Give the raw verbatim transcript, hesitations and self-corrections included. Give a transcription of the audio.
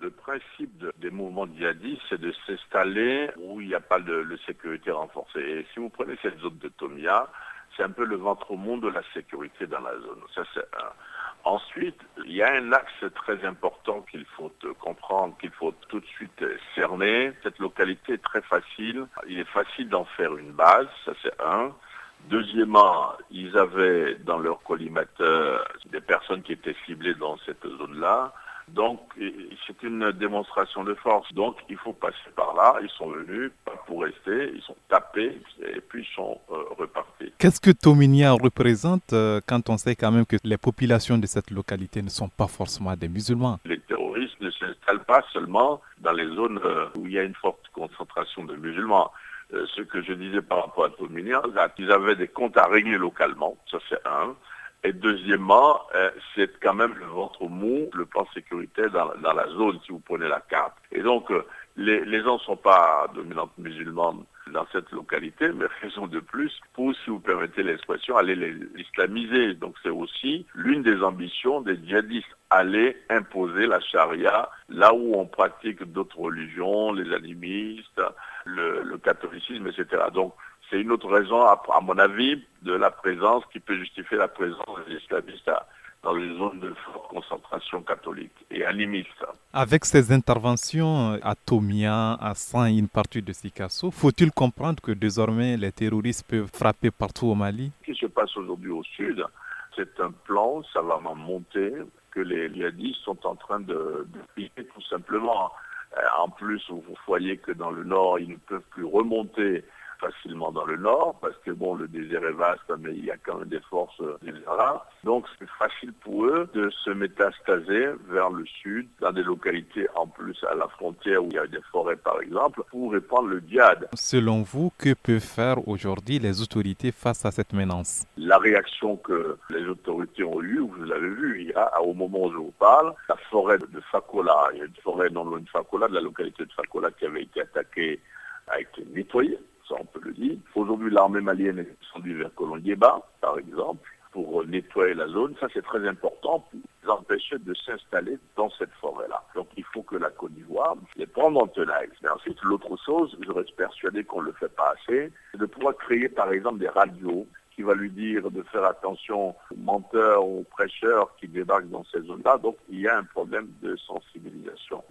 Le principe de- des mouvements djihadistes, c'est de s'installer où il n'y a pas de, de sécurité renforcée. Et si vous prenez cette zone de Tomia, c'est un peu le ventre au monde de la sécurité dans la zone. Ça, c'est un. Ensuite, il y a un axe très important qu'il faut euh, comprendre, qu'il faut tout de suite euh, cerner. Cette localité est très facile. Il est facile d'en faire une base, ça c'est un. Deuxièmement, ils avaient dans leur collimateur des personnes qui étaient ciblées dans cette zone-là. Donc, c'est une démonstration de force. Donc, il faut passer par là. Ils sont venus, pas pour rester. Ils sont tapés et puis ils sont euh, repartis. Qu'est-ce que Tominia représente euh, quand on sait quand même que les populations de cette localité ne sont pas forcément des musulmans? Les terroristes ne s'installent pas seulement dans les zones euh, où il y a une forte concentration de musulmans. Euh, ce que je disais par rapport à Tominia, ils avaient des comptes à régler localement. Ça, c'est un. Et deuxièmement, euh, c'est quand même le ventre mou, le plan sécurité dans, dans la zone, si vous prenez la carte. Et donc, euh, les, les gens ne sont pas dominantes musulmanes dans cette localité, mais raison de plus pour, si vous permettez l'expression, aller les islamiser. Donc, c'est aussi l'une des ambitions des djihadistes, aller imposer la charia là où on pratique d'autres religions, les animistes, le, le catholicisme, et cetera. Donc, c'est une autre raison, à, à mon avis, de la présence qui peut justifier la présence des islamistes à, dans les zones de forte concentration catholique et animiste. Avec ces interventions à Tomia, à San et une partie de Sikasso, faut-il comprendre que désormais les terroristes peuvent frapper partout au Mali? Ce qui se passe aujourd'hui au sud, c'est un plan savamment monté que les djihadistes sont en train de, de piquer tout simplement. En plus, vous voyez que dans le nord, ils ne peuvent plus remonter facilement dans le nord, parce que bon, le désert est vaste, mais il y a quand même des forces là. Donc c'est facile pour eux de se métastaser vers le sud, dans des localités en plus à la frontière où il y a des forêts par exemple, pour répandre le djihad. Selon vous, que peuvent faire aujourd'hui les autorités face à cette menace? La réaction que les autorités ont eue, vous l'avez vu, il y a, au moment où je vous parle, la forêt de Fakola, il y a une forêt non loin de Fakola, de la localité de Fakola qui avait été attaquée, a été nettoyée. Ça, on peut le dire. Aujourd'hui, l'armée malienne est descendue vers Kolongieba, par exemple, pour nettoyer la zone. Ça, c'est très important pour les empêcher de s'installer dans cette forêt-là. Donc, il faut que la Côte d'Ivoire les prenne en tenaille. Mais ensuite, l'autre chose, je reste persuadé qu'on ne le fait pas assez, c'est de pouvoir créer, par exemple, des radios qui va lui dire de faire attention aux menteurs, aux prêcheurs qui débarquent dans ces zones-là. Donc, il y a un problème de sensibilisation.